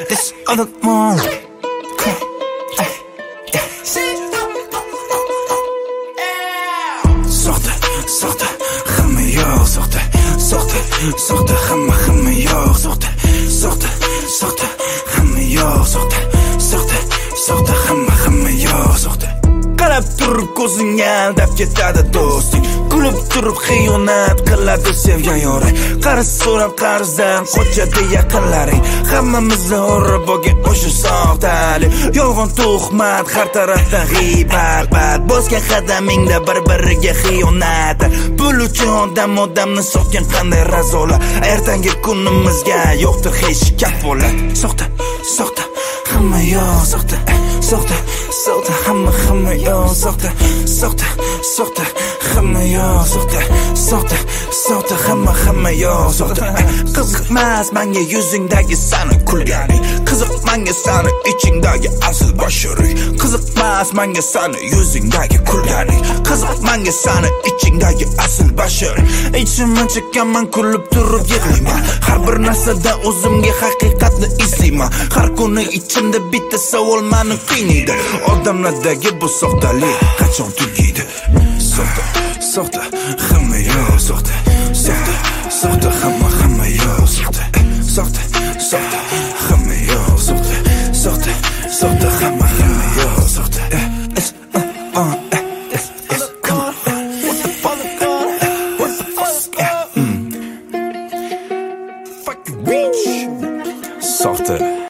This other one. Soxta, hamma yo'q soxta, hamma yo'q soxta, hamma yo'q soxta, hamma yo'q soxta. Qarab turib ko'zingga aldab ketadi do'sting, kulib turib xiyonat qiladi sevgan yoring. Qarz so'rab qarzdan qochadi yaqinlaring, hammamizni o'rib olgan o'sha soxtalik. Yolg'on tuhmat, har tarafdan g'iybat, bosgan qadamingda bir-biriga xiyonat. Pul uchun odamni sotgan qanday razolar. Ertangi kunimizga yo'qdir hech kafolat. Soxta, hamma yo'q soxta, hamma yo'q soxta, hamma yo'q soxta, hamma yo'q soxta. Qiziqmas menga yuzingdagi sani kulganing, qiziq menga sani ichingdagi asl bashoring. Qiziqmas menga sani yuzingdagi kulganing, qiziq menga sani ichingdagi asl bashoring. Ichimdan chekkanman, kulib turib yig'layman, har bir narsada o'zimga haqiqatni izlayman. Har kuni ichimda bitta savol meni qiynaydi, odamlardagi bu soxtalik qachon tugaydi? Soxta,